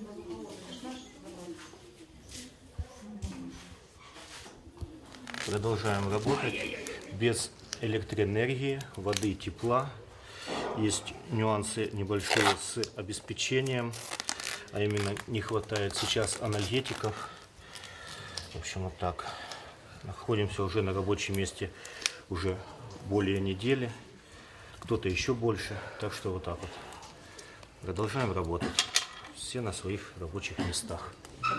Продолжаем работать без электроэнергии, воды, тепла. Есть нюансы небольшие с обеспечением, а именно не хватает сейчас анальгетиков. В общем, вот так. Находимся уже на рабочем месте уже более недели, кто-то еще больше, так что вот так вот. Продолжаем работать. Все на своих рабочих местах.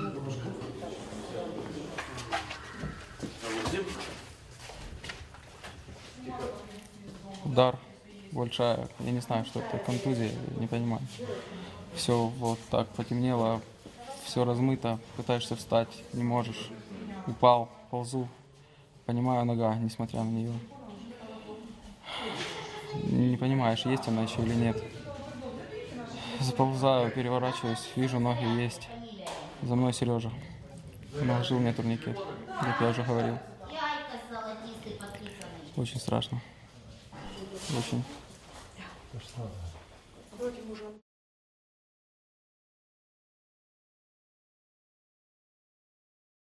Удар большая, я не знаю, что это, контузия, не понимаю. Все вот так потемнело, все размыто, пытаешься встать, не можешь. Упал, ползу, понимаю, нога, несмотря на нее. Не понимаешь, есть она еще или нет. Заползаю, переворачиваюсь, вижу, ноги есть. За мной Сережа. Наложил мне турникет, как я уже говорил. Очень страшно. Очень.